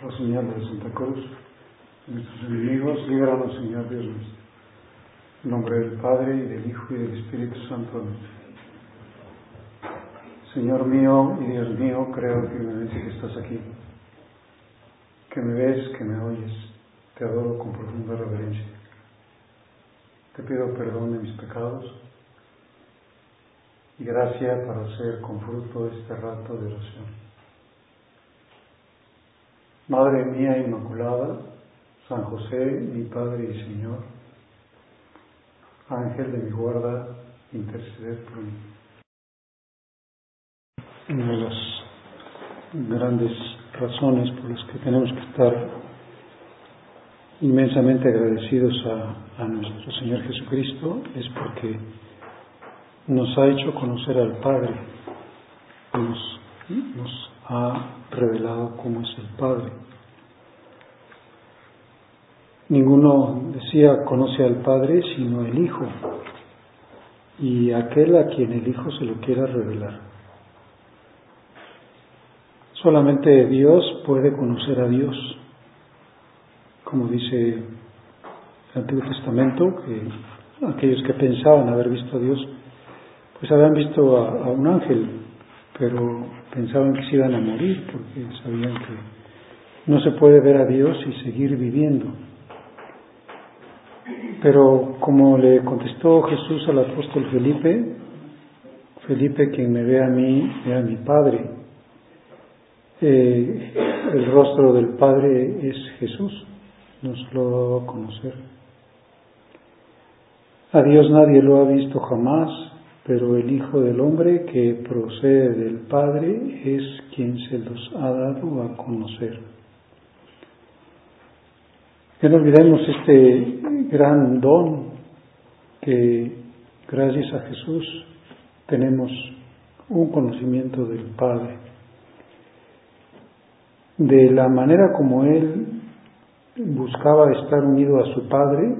Oh Señor de Santa Cruz, nuestros enemigos, líbranos, Señor Dios nuestro. En nombre del Padre, y del Hijo, y del Espíritu Santo. Amén. Señor mío y Dios mío, creo firmemente que estás aquí, que me ves, que me oyes. Te adoro con profunda reverencia. Te pido perdón de mis pecados y gracia para hacer con fruto este rato de oración. Madre mía Inmaculada, San José, mi Padre y Señor, Ángel de mi guarda, interceded por mí. Una de las grandes razones por las que tenemos que estar inmensamente agradecidos a nuestro Señor Jesucristo es porque nos ha hecho conocer al Padre, nos ha revelado cómo es el Padre. Ninguno, decía, conoce al Padre sino el Hijo, y aquel a quien el Hijo se lo quiera revelar. Solamente Dios puede conocer a Dios, como dice el Antiguo Testamento, que aquellos que pensaban haber visto a Dios, pues habían visto a un ángel, pero pensaban que se iban a morir, porque sabían que no se puede ver a Dios y seguir viviendo. Pero como le contestó Jesús al apóstol Felipe, quien me ve a mí, ve a mi Padre. El rostro del Padre es Jesús, nos lo da a conocer. A Dios nadie lo ha visto jamás, pero el Hijo del Hombre, que procede del Padre, es quien se los ha dado a conocer. Que no olvidemos este gran don que gracias a Jesús tenemos un conocimiento del Padre. De la manera como Él buscaba estar unido a su Padre,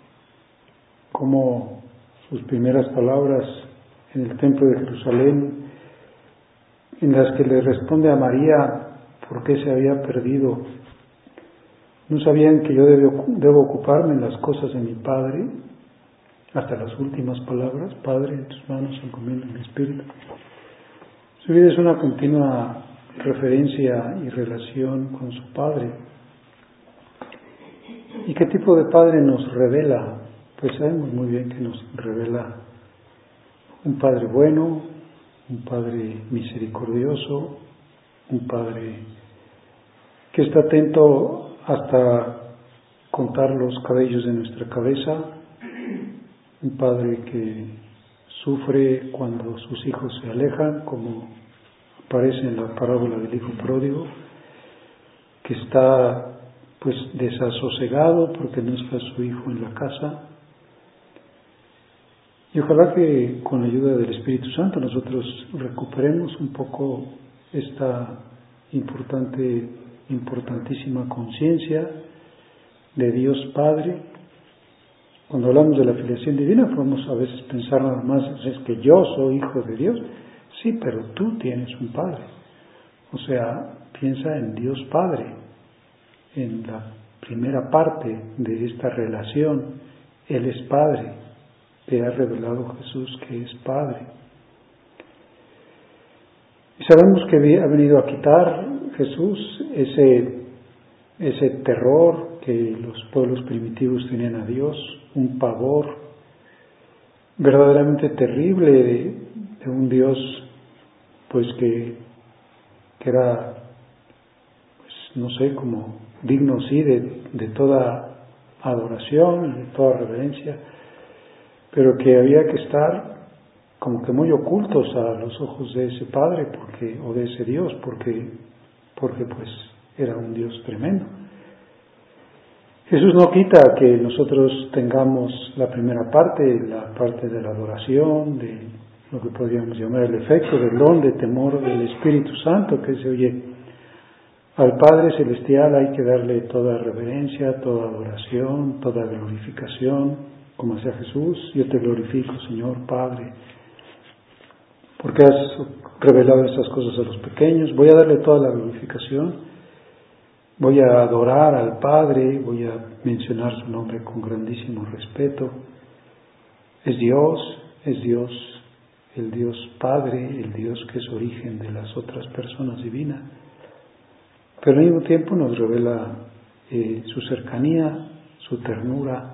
como sus primeras palabras en el templo de Jerusalén, en las que le responde a María por qué se había perdido. ¿No sabían que yo debo ocuparme en las cosas de mi Padre? Hasta las últimas palabras: Padre, en tus manos encomiendo mi espíritu. Su vida es una continua referencia y relación con su Padre. ¿Y qué tipo de Padre nos revela? Pues sabemos muy bien que nos revela un Padre bueno, un Padre misericordioso, un Padre que está atento hasta contar los cabellos de nuestra cabeza, un Padre que sufre cuando sus hijos se alejan, como aparece en la parábola del hijo pródigo, que está pues desasosegado porque no está su hijo en la casa. Y ojalá que con la ayuda del Espíritu Santo nosotros recuperemos un poco esta importantísima conciencia de Dios Padre. Cuando hablamos de la filiación divina podemos a veces pensar nada más, es que yo soy hijo de Dios. Sí, pero tú tienes un Padre. O sea, piensa en Dios Padre, en la primera parte de esta relación. Él es Padre, te ha revelado Jesús que es Padre. Y sabemos que ha venido a quitar Jesús ese terror que los pueblos primitivos tenían a Dios, un pavor verdaderamente terrible de un Dios pues que era, pues, no sé, como digno sí de toda adoración y de toda reverencia, pero que había que estar como que muy ocultos a los ojos de ese Padre o de ese Dios, porque pues era un Dios tremendo. Jesús no quita que nosotros tengamos la primera parte, la parte de la adoración, de lo que podríamos llamar el efecto del don de temor del Espíritu Santo, que se oye al Padre Celestial hay que darle toda reverencia, toda adoración, toda glorificación, como hacía Jesús. Yo te glorifico, Señor Padre, porque has revelado estas cosas a los pequeños. Voy a darle toda la glorificación. Voy a adorar al Padre, voy a mencionar su nombre con grandísimo respeto. Es Dios, el Dios Padre, el Dios que es origen de las otras personas divinas. Pero al mismo tiempo nos revela su cercanía, su ternura,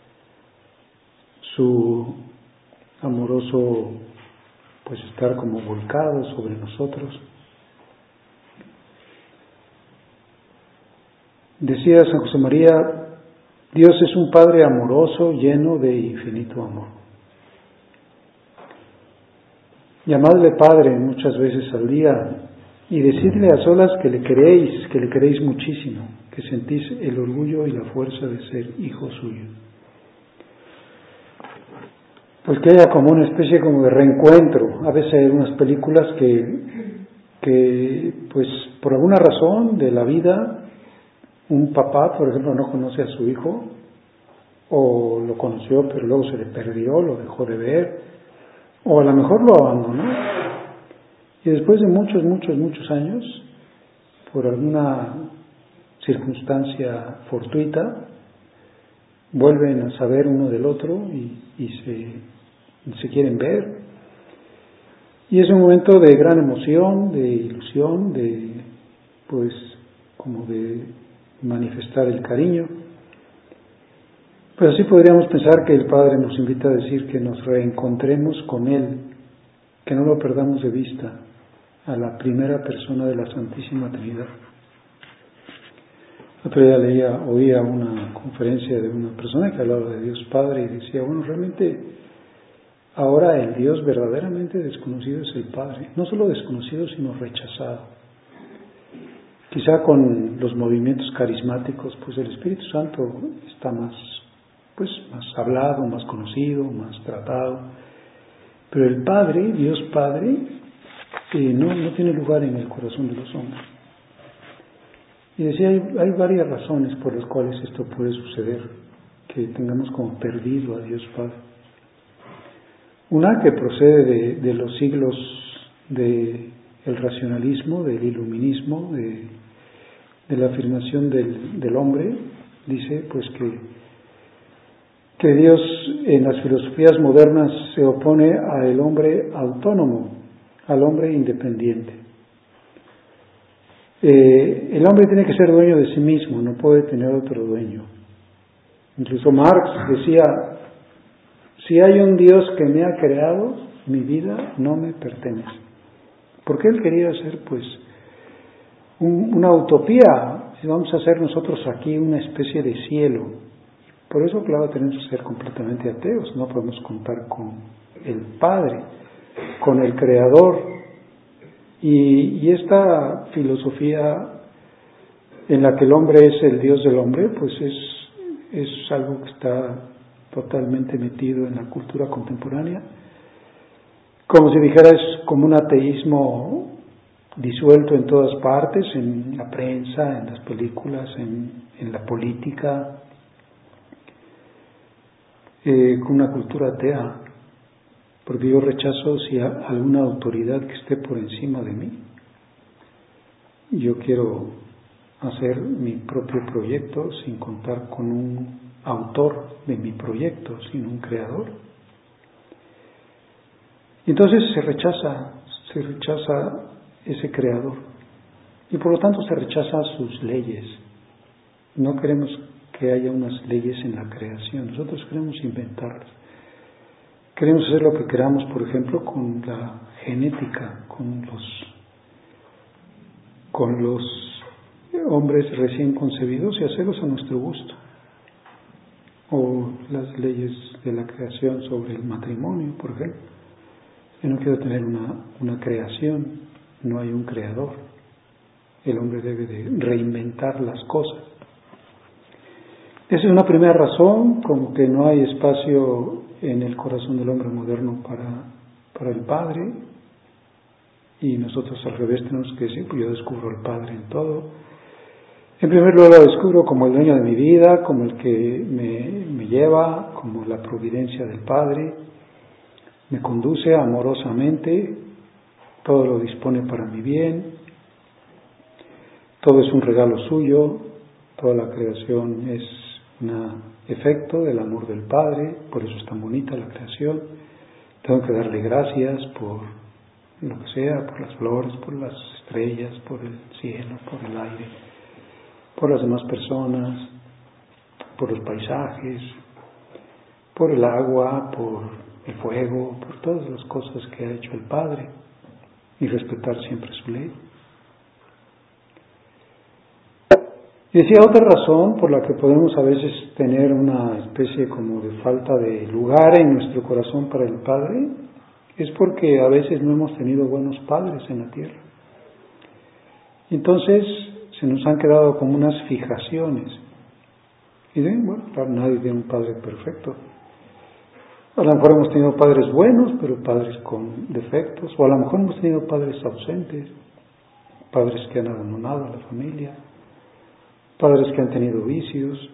su amoroso pues estar como volcado sobre nosotros. Decía San José María, Dios es un Padre amoroso, lleno de infinito amor. Llamadle Padre muchas veces al día y decidle a solas que le queréis muchísimo, que sentís el orgullo y la fuerza de ser hijo suyo. Pues que haya como una especie como de reencuentro. A veces hay unas películas que pues por alguna razón de la vida, un papá, por ejemplo, no conoce a su hijo, o lo conoció pero luego se le perdió, lo dejó de ver, o a lo mejor lo abandonó. Y después de muchos años, por alguna circunstancia fortuita, vuelven a saber uno del otro y se quieren ver. Y es un momento de gran emoción, de ilusión, pues como de manifestar el cariño. Pues así podríamos pensar que el Padre nos invita a decir que nos reencontremos con Él, que no lo perdamos de vista, a la primera persona de la Santísima Trinidad. Otro día oía una conferencia de una persona que hablaba de Dios Padre y decía, bueno, realmente ahora el Dios verdaderamente desconocido es el Padre, no solo desconocido sino rechazado. Quizá con los movimientos carismáticos, pues el Espíritu Santo está más hablado, más conocido, más tratado, pero el Padre, Dios Padre, no tiene lugar en el corazón de los hombres. Y decía, hay varias razones por las cuales esto puede suceder, que tengamos como perdido a Dios Padre. Una que procede de los siglos del racionalismo, del iluminismo, de la afirmación del hombre. Dice pues que Dios en las filosofías modernas se opone al hombre autónomo, al hombre independiente. El hombre tiene que ser dueño de sí mismo, no puede tener otro dueño. Incluso Marx decía, si hay un Dios que me ha creado, mi vida no me pertenece. Porque él quería hacer pues una utopía, si vamos a hacer nosotros aquí una especie de cielo. Por eso, claro, tenemos que ser completamente ateos, no podemos contar con el Padre, con el Creador. Y esta filosofía en la que el hombre es el Dios del hombre, pues es algo que está totalmente metido en la cultura contemporánea. Como si dijera, es como un ateísmo disuelto en todas partes, en la prensa, en las películas, en la política, con una cultura atea, porque yo rechazo si hay alguna autoridad que esté por encima de mí. Yo quiero hacer mi propio proyecto sin contar con un autor de mi proyecto, sin un creador. Entonces se rechaza ese creador y por lo tanto se rechazan sus leyes. No queremos que haya unas leyes en la creación, nosotros queremos inventarlas. Queremos hacer lo que queramos, por ejemplo, con la genética, con los hombres recién concebidos y hacerlos a nuestro gusto. O las leyes de la creación sobre el matrimonio, por ejemplo. Yo no quiero tener una creación, no hay un creador. El hombre debe de reinventar las cosas. Esa es una primera razón, como que no hay espacio en el corazón del hombre moderno para el Padre, y nosotros al revés tenemos que decir, pues yo descubro al Padre en todo. En primer lugar lo descubro como el dueño de mi vida, como el que me lleva, como la providencia del Padre, me conduce amorosamente, todo lo dispone para mi bien, todo es un regalo suyo, toda la creación es un efecto del amor del Padre, por eso es tan bonita la creación. Tengo que darle gracias por lo que sea, por las flores, por las estrellas, por el cielo, por el aire, por las demás personas, por los paisajes, por el agua, por el fuego, por todas las cosas que ha hecho el Padre, y respetar siempre su ley. Y decía, otra razón por la que podemos a veces tener una especie como de falta de lugar en nuestro corazón para el Padre, es porque a veces no hemos tenido buenos padres en la tierra. Y entonces se nos han quedado como unas fijaciones. Y bueno, claro, nadie tiene un padre perfecto. A lo mejor hemos tenido padres buenos, pero padres con defectos. O a lo mejor hemos tenido padres ausentes, padres que han abandonado a la familia, padres que han tenido vicios.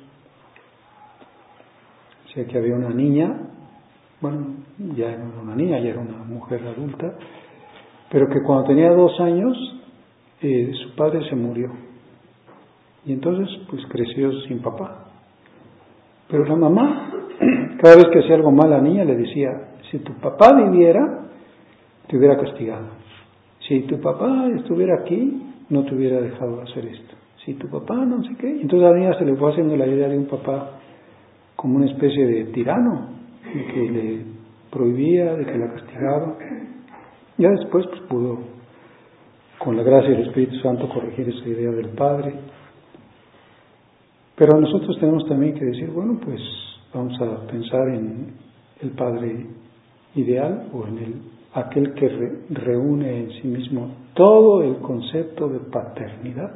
O sea, que había una niña, bueno, ya no era una niña, ya era una mujer adulta, pero que cuando tenía 2 años, su padre se murió. Y entonces, pues creció sin papá. Pero la mamá, cada vez que hacía algo mal a la niña, le decía, si tu papá viviera, te hubiera castigado. Si tu papá estuviera aquí, no te hubiera dejado hacer esto. Si tu papá no sé qué. Entonces a la niña se le fue haciendo la idea de un papá como una especie de tirano, de que le prohibía, de que la castigaba. Ya después pues pudo, con la gracia del Espíritu Santo, corregir esa idea del Padre. Pero nosotros tenemos también que decir, bueno, pues vamos a pensar en el Padre ideal, o en aquel que reúne en sí mismo todo el concepto de paternidad.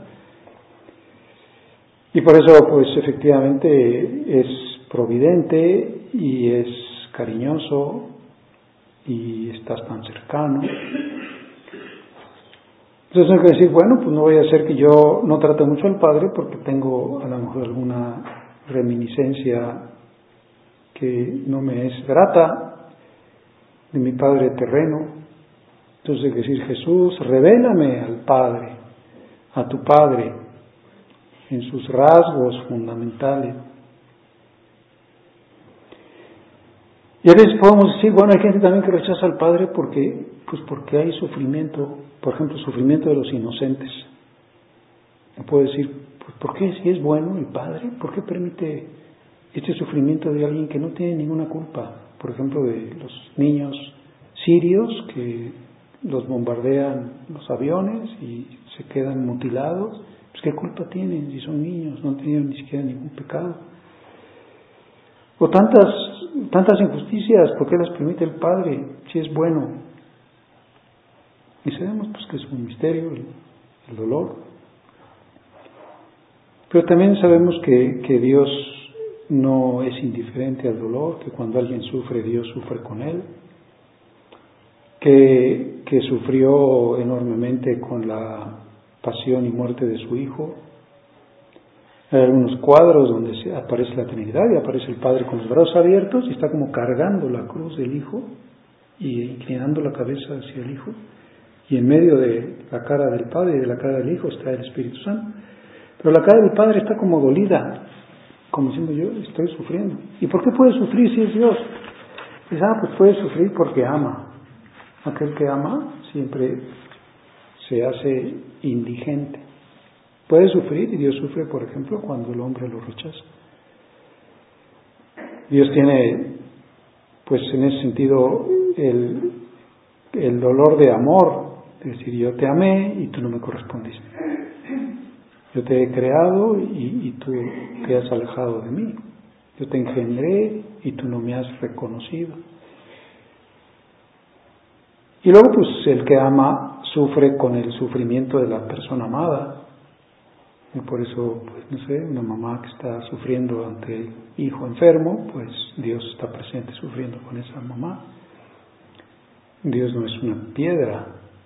Y por eso, pues efectivamente es providente y es cariñoso y estás tan cercano. Entonces hay que decir, bueno, pues no voy a hacer que yo no trate mucho al Padre porque tengo a lo mejor alguna reminiscencia que no me es grata de mi Padre terreno. Entonces hay que decir, Jesús, revélame al Padre, a tu Padre, en sus rasgos fundamentales. Y a veces podemos decir, bueno, hay gente también que rechaza al Padre porque hay sufrimiento, por ejemplo, sufrimiento de los inocentes. Puede decir, pues ¿por qué si es bueno el Padre? ¿Por qué permite este sufrimiento de alguien que no tiene ninguna culpa? Por ejemplo, de los niños sirios que los bombardean los aviones y se quedan mutilados. Pues ¿qué culpa tienen si son niños? No han tenido ni siquiera ningún pecado. O tantas injusticias, ¿por qué las permite el Padre si es bueno? Y sabemos pues que es un misterio el dolor. Pero también sabemos que Dios no es indiferente al dolor, que cuando alguien sufre, Dios sufre con él, que sufrió enormemente con la pasión y muerte de su Hijo. Hay algunos cuadros donde aparece la Trinidad y aparece el Padre con los brazos abiertos y está como cargando la cruz del Hijo y inclinando la cabeza hacia el Hijo, y en medio de la cara del Padre y de la cara del Hijo está el Espíritu Santo. Pero la cara del Padre está como dolida, como diciendo, yo estoy sufriendo. ¿Y por qué puede sufrir si es Dios? Dice, pues puede sufrir porque ama. Aquel que ama siempre se hace indigente. Puede sufrir, y Dios sufre, por ejemplo, cuando el hombre lo rechaza. Dios tiene, pues en ese sentido, el dolor de amor, es decir, yo te amé y tú no me correspondiste. Yo te he creado y tú te has alejado de mí. Yo te engendré y tú no me has reconocido. Y luego, pues, el que ama sufre con el sufrimiento de la persona amada. Y por eso, pues, no sé, una mamá que está sufriendo ante el hijo enfermo, pues Dios está presente sufriendo con esa mamá. Dios no es una piedra.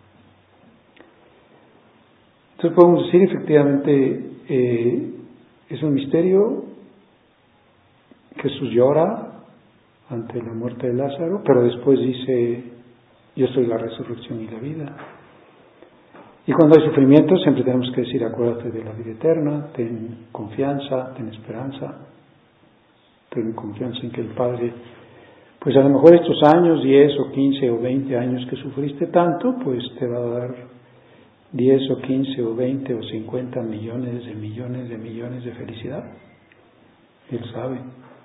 Entonces podemos decir, efectivamente, es un misterio. Jesús llora ante la muerte de Lázaro, pero después dice, yo soy la resurrección y la vida. Y cuando hay sufrimiento siempre tenemos que decir, acuérdate de la vida eterna, ten confianza, ten esperanza, ten confianza en que el Padre, pues a lo mejor estos años, 10 o 15 o 20 años que sufriste tanto, pues te va a dar 10 o 15 o 20 o 50 millones de felicidad. Él sabe.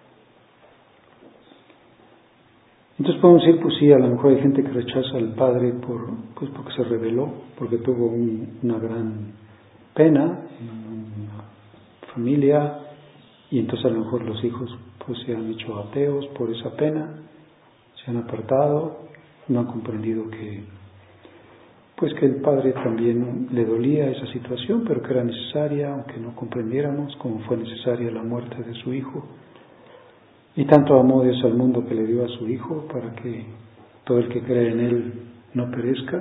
Entonces podemos decir, pues sí, a lo mejor hay gente que rechaza al Padre porque se rebeló, porque tuvo una gran pena en una familia, y entonces a lo mejor los hijos pues se han hecho ateos por esa pena, se han apartado, no han comprendido que el Padre también le dolía esa situación, pero que era necesaria, aunque no comprendiéramos, como fue necesaria la muerte de su Hijo. Y tanto amó Dios al mundo que le dio a su Hijo para que todo el que cree en Él no perezca.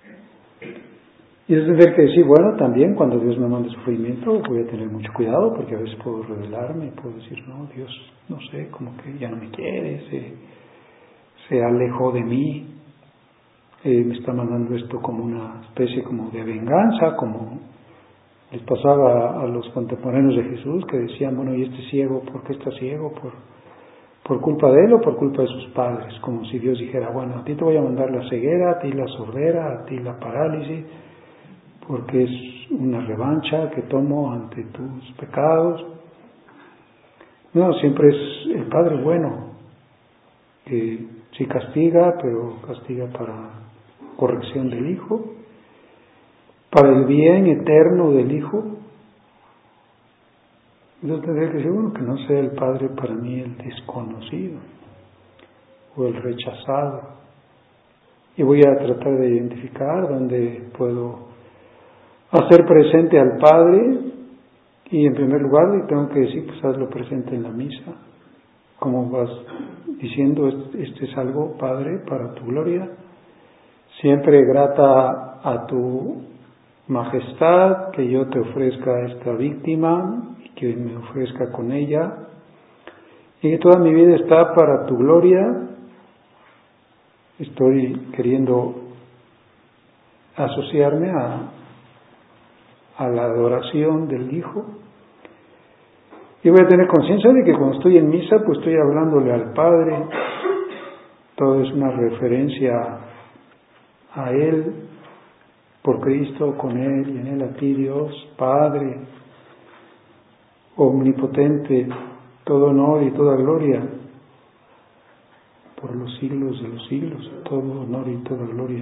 Y es tener que decir, bueno, también cuando Dios me mande sufrimiento voy a tener mucho cuidado, porque a veces puedo rebelarme, puedo decir, no, Dios, no sé, como que ya no me quiere, se alejó de mí, me está mandando esto como una especie como de venganza, como les pasaba a los contemporáneos de Jesús, que decían, bueno, ¿y este ciego por qué está ciego? ¿Por culpa de él o por culpa de sus padres? Como si Dios dijera, bueno, a ti te voy a mandar la ceguera, a ti la sordera, a ti la parálisis, porque es una revancha que tomo ante tus pecados. No, siempre es el Padre bueno, que sí castiga, pero castiga para corrección del Hijo, para el bien eterno del Hijo. Yo tendría que decir, bueno, que no sea el Padre para mí el desconocido o el rechazado. Y voy a tratar de identificar dónde puedo hacer presente al Padre, y en primer lugar le tengo que decir, pues hazlo presente en la misa. Como vas diciendo, este es algo, Padre, para tu gloria, siempre grata a tu majestad, que yo te ofrezca a esta víctima y que me ofrezca con ella, y que toda mi vida está para tu gloria. Estoy queriendo asociarme a la adoración del Hijo, y voy a tener conciencia de que cuando estoy en misa pues estoy hablándole al Padre, todo es una referencia a Él, por Cristo, con Él y en Él a ti, Dios, Padre omnipotente, todo honor y toda gloria por los siglos de los siglos, todo honor y toda gloria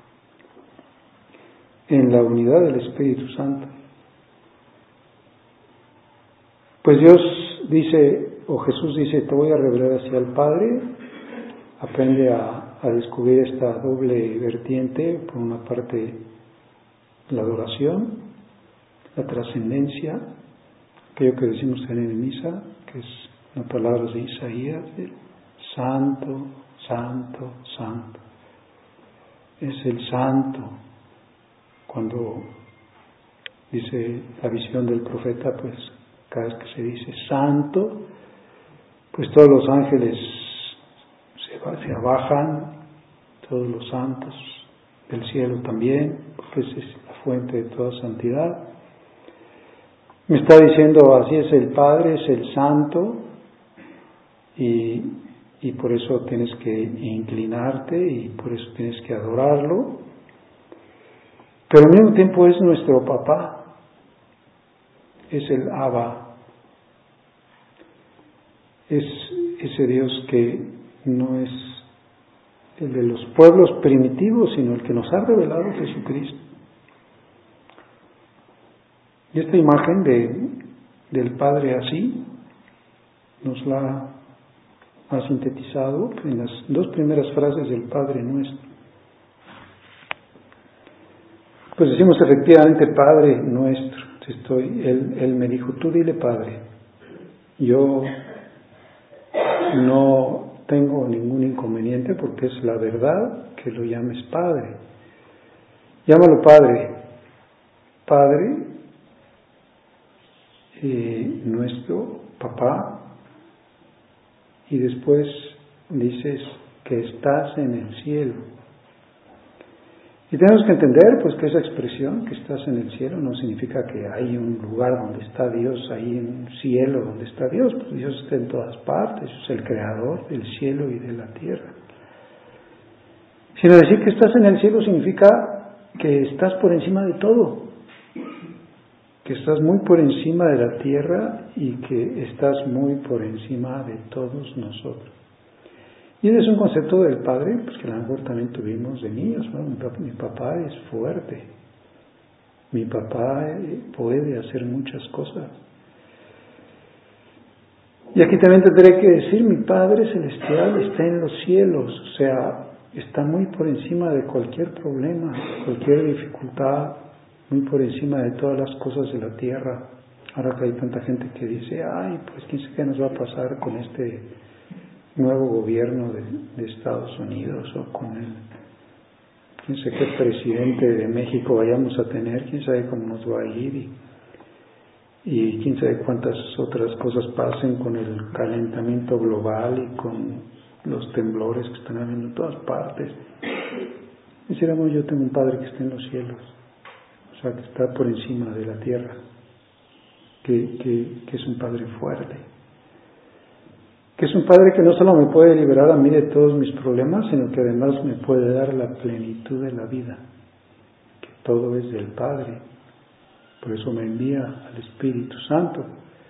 en la unidad del Espíritu Santo. Pues Dios dice, o Jesús dice, te voy a revelar hacia el Padre. Aprende a descubrir esta doble vertiente, por una parte la adoración, la trascendencia, aquello que decimos también en misa, que es las palabras de Isaías, Santo, Santo, Santo. Es el Santo. Cuando dice la visión del profeta, pues cada vez que se dice Santo, pues todos los ángeles se abajan, todos los santos del cielo también, porque esa es la fuente de toda santidad. Me está diciendo, así es el Padre, es el Santo, y por eso tienes que inclinarte y por eso tienes que adorarlo, pero al mismo tiempo es nuestro papá, es el Abba, es ese Dios que no es el de los pueblos primitivos, sino el que nos ha revelado Jesucristo. Y esta imagen del Padre así nos la ha sintetizado en las dos primeras frases del Padre Nuestro. Pues decimos efectivamente Padre Nuestro. Él me dijo, tú dile Padre. Yo no tengo ningún inconveniente porque es la verdad que lo llames Padre. Llámalo Padre. Padre nuestro, papá, y después dices que estás en el cielo. Y tenemos que entender pues que esa expresión, que estás en el cielo, no significa que hay un lugar donde está Dios, hay un cielo donde está Dios. Pues Dios está en todas partes, es el creador del cielo y de la tierra. Sino decir que estás en el cielo significa que estás por encima de todo, que estás muy por encima de la tierra y que estás muy por encima de todos nosotros. Y ese es un concepto del Padre, pues que a lo mejor también tuvimos de niños, ¿no? Mi papá es fuerte, mi papá puede hacer muchas cosas. Y aquí también tendré que decir, mi Padre Celestial está en los cielos, o sea, está muy por encima de cualquier problema, cualquier dificultad, muy por encima de todas las cosas de la tierra. Ahora que hay tanta gente que dice, ay, pues quién sabe qué nos va a pasar con este nuevo gobierno de Estados Unidos o con el quién sabe qué presidente de México vayamos a tener, quién sabe cómo nos va a ir y quién sabe cuántas otras cosas pasen con el calentamiento global y con los temblores que están habiendo en todas partes. Dijéramos, yo tengo un Padre que está en los cielos, o sea, que está por encima de la tierra, que es un Padre fuerte, que es un Padre que no solo me puede liberar a mí de todos mis problemas, sino que además me puede dar la plenitud de la vida, que todo es del Padre, por eso me envía al Espíritu Santo.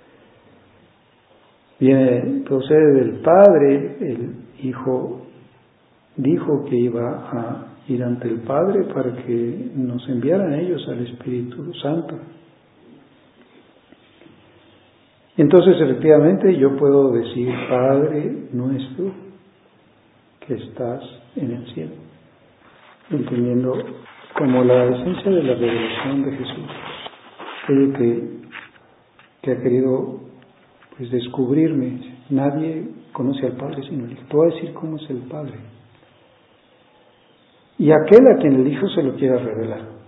Procede del Padre, el Hijo dijo que iba a ir ante el Padre para que nos enviaran ellos al Espíritu Santo. Entonces, efectivamente, yo puedo decir, Padre nuestro, que estás en el cielo, entendiendo como la esencia de la revelación de Jesús, que ha querido pues descubrirme. Nadie conoce al Padre sino el Hijo. Te voy a decir cómo es el Padre. Y aquel a quien el Hijo se lo quiera revelar.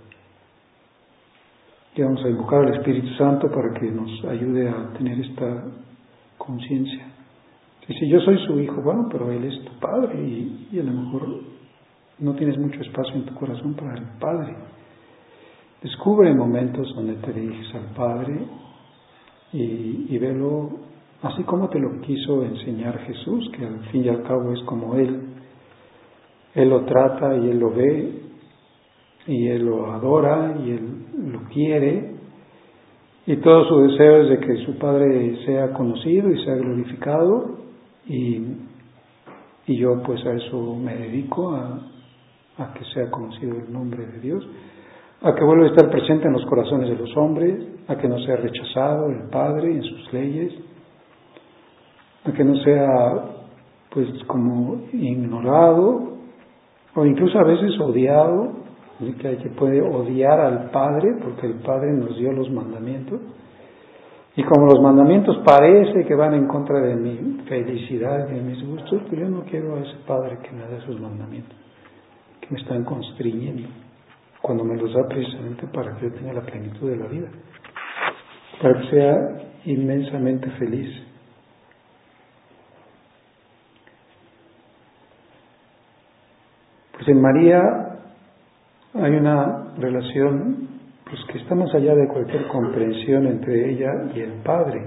Y vamos a invocar al Espíritu Santo para que nos ayude a tener esta conciencia. Si yo soy su hijo, bueno, pero Él es tu Padre y a lo mejor no tienes mucho espacio en tu corazón para el Padre. Descubre momentos donde te diriges al Padre y velo así como te lo quiso enseñar Jesús, que al fin y al cabo es como Él lo trata y Él lo ve y Él lo adora y Él lo quiere, y todo su deseo es de que su Padre sea conocido y sea glorificado, y yo pues a eso me dedico, a que sea conocido el nombre de Dios, a que vuelva a estar presente en los corazones de los hombres, a que no sea rechazado el Padre en sus leyes, a que no sea pues como ignorado o incluso a veces odiado. Así que hay que puede odiar al Padre porque el Padre nos dio los mandamientos, y como los mandamientos parece que van en contra de mi felicidad y de mis gustos, pues yo no quiero a ese Padre que me da esos mandamientos que me están constriñendo, cuando me los da precisamente para que yo tenga la plenitud de la vida, para que sea inmensamente feliz. Pues en María hay una relación pues que está más allá de cualquier comprensión entre ella y el Padre.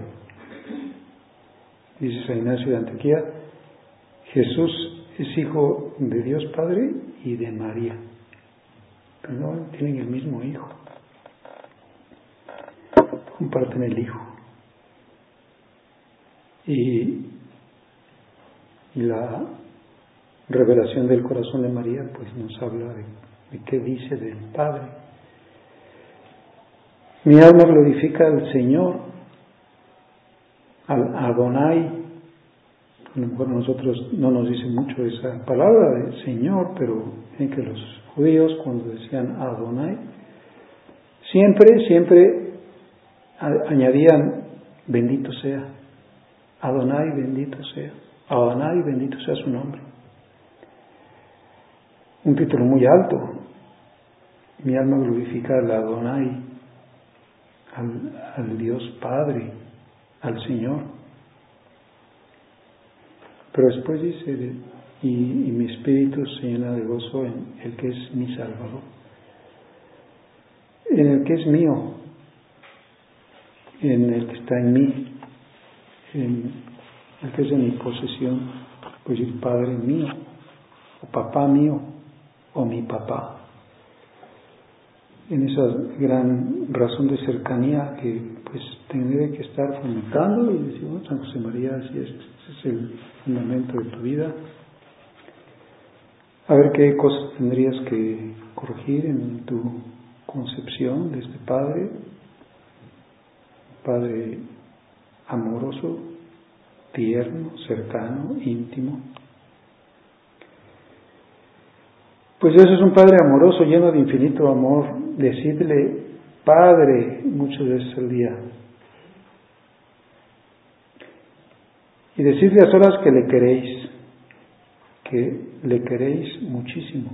Dice San Ignacio de Antioquía, Jesús es hijo de Dios Padre y de María, pero no tienen el mismo hijo, comparten el hijo. Y la revelación del corazón de María pues nos habla de qué dice del Padre. Mi alma glorifica al Señor, al Adonai. A lo mejor a nosotros no nos dice mucho esa palabra de Señor, pero en que los judíos cuando decían Adonai, siempre añadían bendito sea, Adonai bendito sea, Adonai bendito sea su nombre. Un título muy alto. Mi alma glorifica al Adonai, al Dios Padre, al Señor. Pero después dice, y mi espíritu se llena de gozo en el que es mi Salvador, en el que es mío, en el que está en mí, en el que es de mi posesión, pues el Padre mío, o papá mío, o mi papá. En esa gran razón de cercanía que pues tendré que estar fomentando y decir, bueno, San José María, así es, ese es el fundamento de tu vida. A ver qué cosas tendrías que corregir en tu concepción de este Padre amoroso, tierno, cercano, íntimo. Pues Dios es un Padre amoroso, lleno de infinito amor. Decidle Padre muchas veces al día. Y decidle a solas que le queréis muchísimo.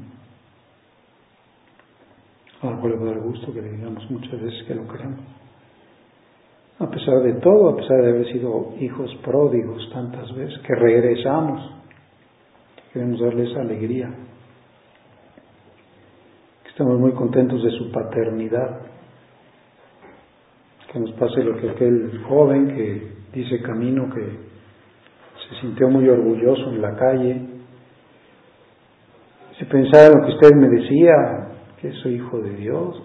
A lo cual le va a dar gusto que le digamos muchas veces que lo queremos. A pesar de todo, a pesar de haber sido hijos pródigos tantas veces, que regresamos, queremos darles alegría. Estamos muy contentos de su paternidad. Que nos pase lo que aquel joven que dice camino que se sintió muy orgulloso en la calle. Si pensaba en lo que usted me decía, que soy hijo de Dios,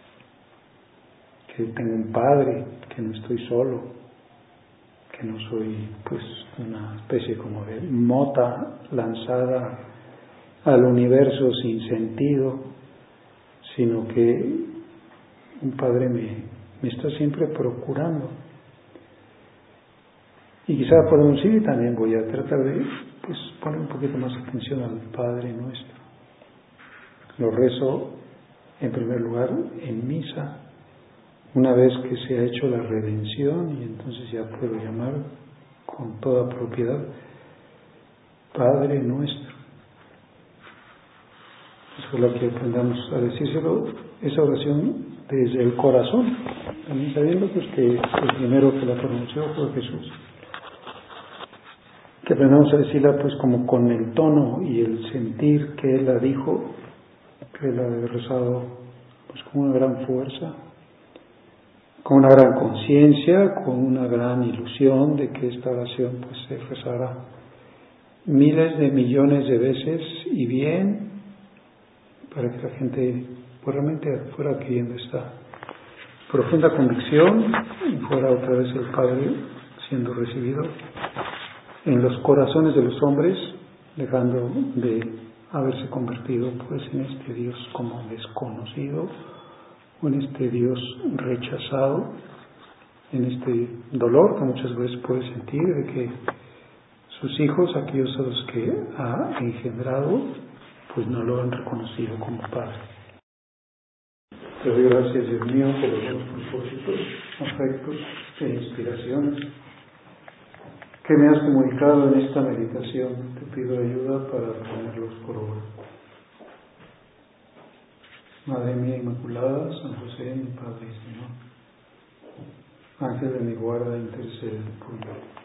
que tengo un Padre, que no estoy solo, que no soy pues una especie como de mota lanzada al universo sin sentido, sino que un Padre me está siempre procurando. Y quizá podemos decir, y también voy a tratar de pues poner un poquito más atención al Padre nuestro. Lo rezo en primer lugar en misa, una vez que se ha hecho la redención, y entonces ya puedo llamar con toda propiedad Padre nuestro. Ojalá que aprendamos a decírselo, esa oración desde el corazón, también sabiendo pues que el primero que la pronunció fue Jesús. Que aprendamos a decirla pues como con el tono y el sentir que Él la dijo, que Él la ha rezado pues con una gran fuerza, con una gran conciencia, con una gran ilusión de que esta oración pues se rezara miles de millones de veces y bien, para que la gente pues realmente fuera adquiriendo esta profunda convicción y fuera otra vez el Padre siendo recibido en los corazones de los hombres, dejando de haberse convertido pues en este Dios como desconocido, o en este Dios rechazado, en este dolor que muchas veces puede sentir de que sus hijos, aquellos a los que ha engendrado, pues no lo han reconocido como Padre. Te doy gracias, Dios mío, por los buenos propósitos, afectos e inspiraciones que me has comunicado en esta meditación. Te pido ayuda para ponerlos por obra. Madre mía Inmaculada, San José, mi Padre y Señor, Ángel de mi guarda, intercede por mí.